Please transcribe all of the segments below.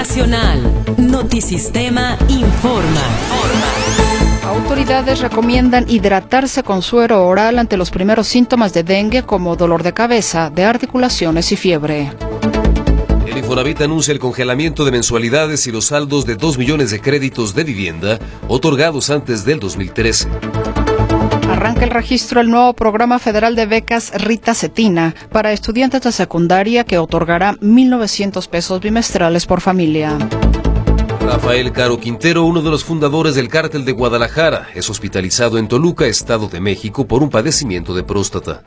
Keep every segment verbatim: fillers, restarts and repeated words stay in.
Nacional. Notisistema informa. Autoridades recomiendan hidratarse con suero oral ante los primeros síntomas de dengue como dolor de cabeza, de articulaciones y fiebre. El Infonavit anuncia el congelamiento de mensualidades y los saldos de dos millones de créditos de vivienda otorgados antes del dos mil trece. Arranca el registro del nuevo programa federal de becas Rita Cetina para estudiantes de secundaria que otorgará mil novecientos pesos bimestrales por familia. Rafael Caro Quintero, uno de los fundadores del Cártel de Guadalajara, es hospitalizado en Toluca, Estado de México, por un padecimiento de próstata.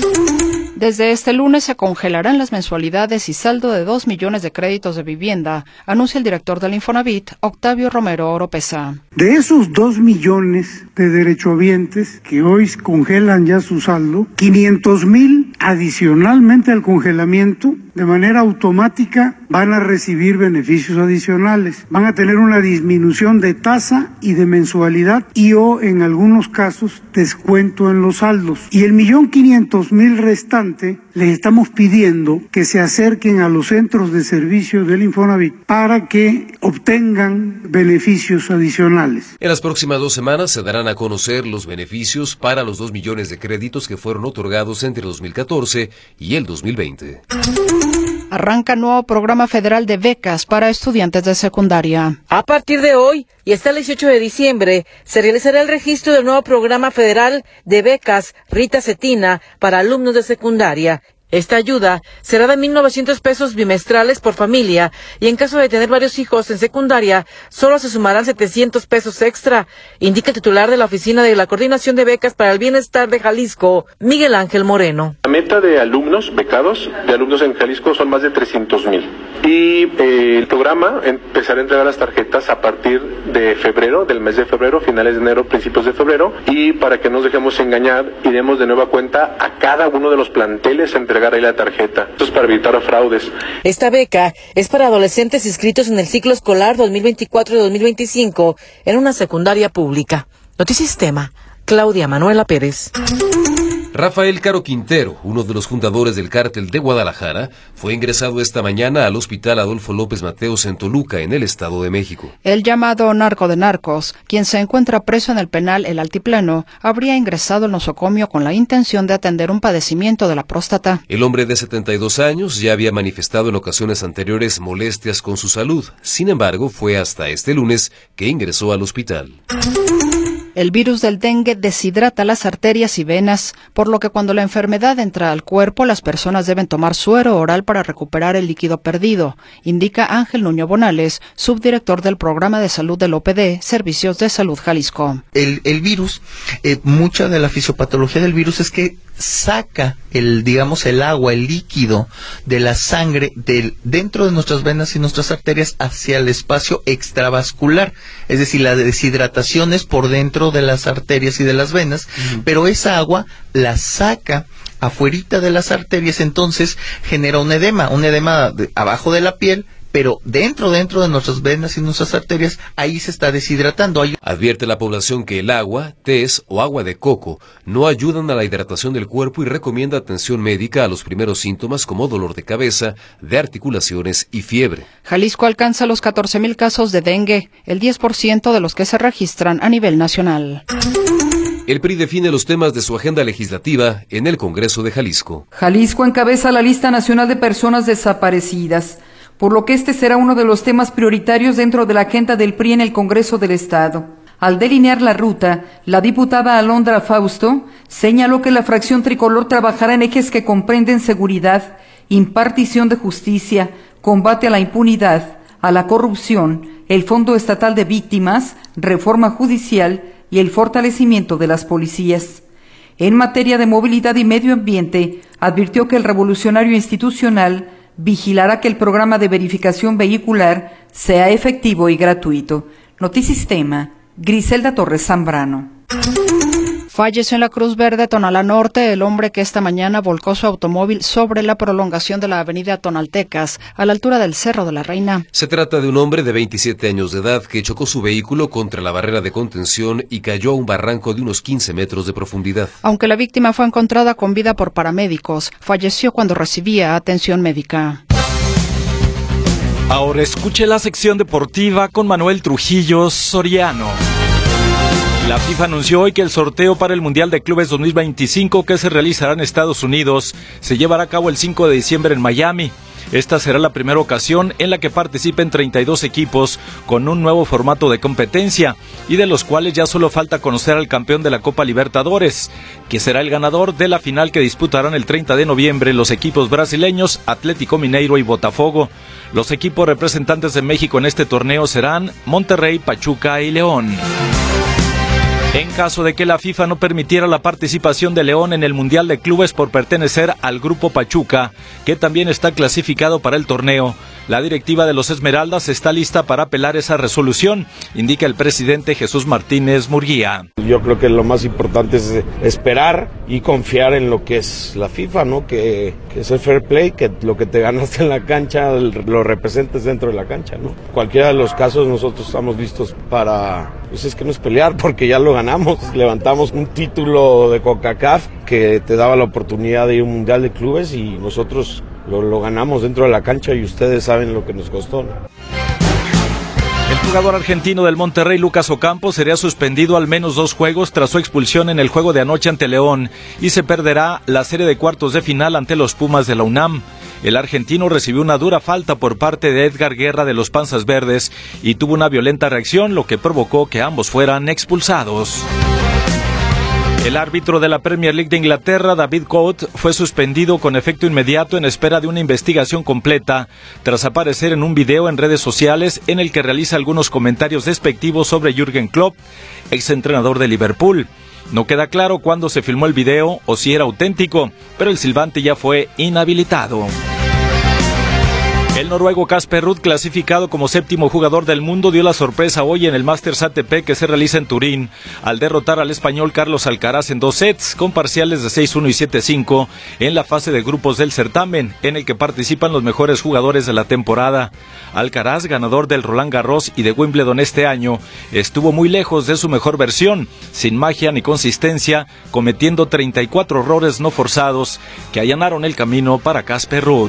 Desde este lunes se congelarán las mensualidades y saldo de dos millones de créditos de vivienda, anuncia el director del Infonavit, Octavio Romero Oropesa. De esos dos millones de derechohabientes que hoy congelan ya su saldo, quinientos mil adicionalmente al congelamiento, de manera automática van a recibir beneficios adicionales. Van a tener una disminución de tasa y de mensualidad y o en algunos casos descuento en los saldos. Y el millón quinientos mil restante les estamos pidiendo que se acerquen a los centros de servicio del Infonavit para que obtengan beneficios adicionales. En las próximas dos semanas se darán a conocer los beneficios para los dos millones de créditos que fueron otorgados entre dos mil catorce y el dos mil veinte. Arranca nuevo programa federal de becas para estudiantes de secundaria. A partir de hoy y hasta el dieciocho de diciembre se realizará el registro del nuevo programa federal de becas Rita Cetina para alumnos de secundaria. Esta ayuda será de mil novecientos pesos bimestrales por familia y en caso de tener varios hijos en secundaria, solo se sumarán setecientos pesos extra, indica el titular de la Oficina de la Coordinación de Becas para el Bienestar de Jalisco, Miguel Ángel Moreno. La meta de alumnos becados, de alumnos en Jalisco, son más de trescientos mil. Y eh, el programa empezará a entregar las tarjetas a partir de febrero, del mes de febrero, finales de enero, principios de febrero, y para que no nos dejemos engañar, iremos de nueva cuenta a cada uno de los planteles a entregar ahí la tarjeta. Esto es para evitar fraudes. Esta beca es para adolescentes inscritos en el ciclo escolar dos mil veinticuatro y dos mil veinticinco en una secundaria pública. Notisistema, Claudia Manuela Pérez. Rafael Caro Quintero, uno de los fundadores del Cártel de Guadalajara, fue ingresado esta mañana al Hospital Adolfo López Mateos en Toluca, en el Estado de México. El llamado narco de narcos, quien se encuentra preso en el penal El Altiplano, habría ingresado al nosocomio con la intención de atender un padecimiento de la próstata. El hombre de setenta y dos años ya había manifestado en ocasiones anteriores molestias con su salud. Sin embargo, fue hasta este lunes que ingresó al hospital. El virus del dengue deshidrata las arterias y venas, por lo que cuando la enfermedad entra al cuerpo, las personas deben tomar suero oral para recuperar el líquido perdido, indica Ángel Nuño Bonales, subdirector del Programa de Salud del O P D, Servicios de Salud Jalisco. El, el virus, eh, mucha de la fisiopatología del virus es que saca el, digamos, el agua, el líquido de la sangre del, dentro de nuestras venas y nuestras arterias hacia el espacio extravascular. Es decir, la deshidratación es por dentro de las arterias y de las venas, uh-huh. pero esa agua la saca afuerita de las arterias, entonces genera un edema, un edema de, abajo de la piel, pero dentro, dentro de nuestras venas y nuestras arterias, ahí se está deshidratando. Hay... Advierte la población que el agua, tés o agua de coco no ayudan a la hidratación del cuerpo y recomienda atención médica a los primeros síntomas como dolor de cabeza, de articulaciones y fiebre. Jalisco alcanza los catorce mil casos de dengue, el diez por ciento de los que se registran a nivel nacional. El P R I define los temas de su agenda legislativa en el Congreso de Jalisco. Jalisco encabeza la lista nacional de personas desaparecidas, por lo que este será uno de los temas prioritarios dentro de la agenda del P R I en el Congreso del Estado. Al delinear la ruta, la diputada Alondra Fausto señaló que la fracción tricolor trabajará en ejes que comprenden seguridad, impartición de justicia, combate a la impunidad, a la corrupción, el Fondo Estatal de Víctimas, reforma judicial y el fortalecimiento de las policías. En materia de movilidad y medio ambiente, advirtió que el revolucionario institucional vigilará que el programa de verificación vehicular sea efectivo y gratuito. Notisistema, Griselda Torres Zambrano. Falleció en la Cruz Verde, Tonalá Norte, el hombre que esta mañana volcó su automóvil sobre la prolongación de la avenida Tonaltecas, a la altura del Cerro de la Reina. Se trata de un hombre de veintisiete años de edad que chocó su vehículo contra la barrera de contención y cayó a un barranco de unos quince metros de profundidad. Aunque la víctima fue encontrada con vida por paramédicos, falleció cuando recibía atención médica. Ahora escuche la sección deportiva con Manuel Trujillo Soriano. La FIFA anunció hoy que el sorteo para el Mundial de Clubes dos mil veinticinco, que se realizará en Estados Unidos, se llevará a cabo el cinco de diciembre en Miami. Esta será la primera ocasión en la que participen treinta y dos equipos con un nuevo formato de competencia, y de los cuales ya solo falta conocer al campeón de la Copa Libertadores, que será el ganador de la final que disputarán el treinta de noviembre los equipos brasileños Atlético Mineiro y Botafogo. Los equipos representantes de México en este torneo serán Monterrey, Pachuca y León. En caso de que la FIFA no permitiera la participación de León en el Mundial de Clubes por pertenecer al Grupo Pachuca, que también está clasificado para el torneo, la directiva de los Esmeraldas está lista para apelar esa resolución, indica el presidente Jesús Martínez Murguía. Yo creo que lo más importante es esperar y confiar en lo que es la FIFA, ¿no? Que, que es el fair play, que lo que te ganaste en la cancha lo representes dentro de la cancha, ¿no? Cualquiera de los casos nosotros estamos listos para, pues es que no es pelear, porque ya lo ganamos, levantamos un título de CONCACAF que te daba la oportunidad de ir a un Mundial de Clubes y nosotros lo, lo ganamos dentro de la cancha y ustedes saben lo que nos costó, ¿no? El jugador argentino del Monterrey, Lucas Ocampo, sería suspendido al menos dos juegos tras su expulsión en el juego de anoche ante León y se perderá la serie de cuartos de final ante los Pumas de la UNAM. El argentino recibió una dura falta por parte de Edgar Guerra de los Panzas Verdes y tuvo una violenta reacción, lo que provocó que ambos fueran expulsados. El árbitro de la Premier League de Inglaterra, David Coates, fue suspendido con efecto inmediato en espera de una investigación completa, tras aparecer en un video en redes sociales en el que realiza algunos comentarios despectivos sobre Jürgen Klopp, exentrenador de Liverpool. No queda claro cuándo se filmó el video o si era auténtico, pero el silbante ya fue inhabilitado. El noruego Casper Ruud, clasificado como séptimo jugador del mundo, dio la sorpresa hoy en el Masters A T P que se realiza en Turín, al derrotar al español Carlos Alcaraz en dos sets, con parciales de seis uno y siete cinco, en la fase de grupos del certamen, en el que participan los mejores jugadores de la temporada. Alcaraz, ganador del Roland Garros y de Wimbledon este año, estuvo muy lejos de su mejor versión, sin magia ni consistencia, cometiendo treinta y cuatro errores no forzados que allanaron el camino para Casper Ruud.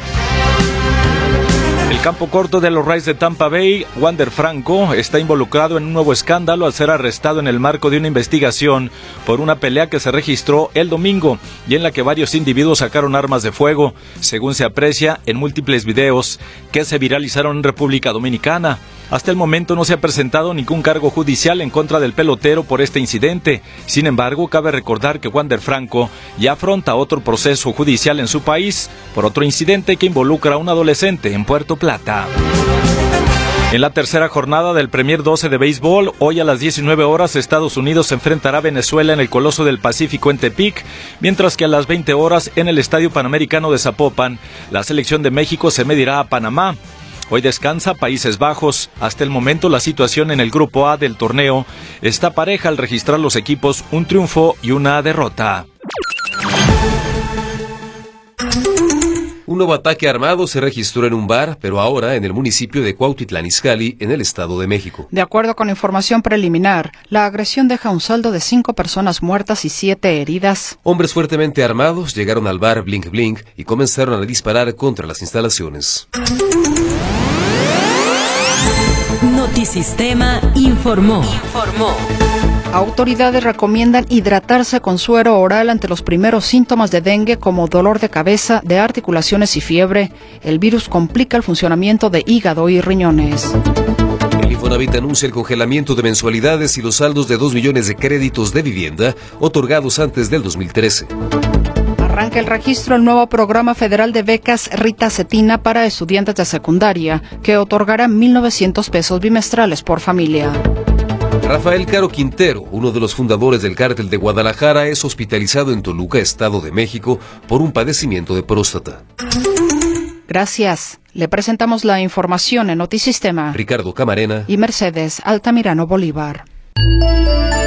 El campo corto de los Rays de Tampa Bay, Wander Franco, está involucrado en un nuevo escándalo al ser arrestado en el marco de una investigación por una pelea que se registró el domingo y en la que varios individuos sacaron armas de fuego, según se aprecia en múltiples videos que se viralizaron en República Dominicana. Hasta el momento no se ha presentado ningún cargo judicial en contra del pelotero por este incidente. Sin embargo, cabe recordar que Wander Franco ya afronta otro proceso judicial en su país por otro incidente que involucra a un adolescente en Puerto Plata. En la tercera jornada del Premier doce de béisbol, hoy a las diecinueve horas, Estados Unidos se enfrentará a Venezuela en el Coloso del Pacífico en Tepic, mientras que a las veinte horas en el Estadio Panamericano de Zapopan, la selección de México se medirá a Panamá. Hoy descansa Países Bajos. Hasta el momento la situación en el Grupo A del torneo está pareja al registrar los equipos un triunfo y una derrota. Un nuevo ataque armado se registró en un bar, pero ahora en el municipio de Cuautitlán Izcalli, en el Estado de México. De acuerdo con información preliminar, la agresión deja un saldo de cinco personas muertas y siete heridas. Hombres fuertemente armados llegaron al bar Blink Blink y comenzaron a disparar contra las instalaciones. Notisistema informó. Informó. Autoridades recomiendan hidratarse con suero oral ante los primeros síntomas de dengue como dolor de cabeza, de articulaciones y fiebre. El virus complica el funcionamiento de hígado y riñones. El Infonavit anuncia el congelamiento de mensualidades y los saldos de dos millones de créditos de vivienda otorgados antes del dos mil trece. Arranca el registro el nuevo programa federal de becas Rita Cetina para estudiantes de secundaria, que otorgará mil novecientos pesos bimestrales por familia. Rafael Caro Quintero, uno de los fundadores del Cártel de Guadalajara, es hospitalizado en Toluca, Estado de México, por un padecimiento de próstata. Gracias. Le presentamos la información en Notisistema. Ricardo Camarena y Mercedes Altamirano Bolívar.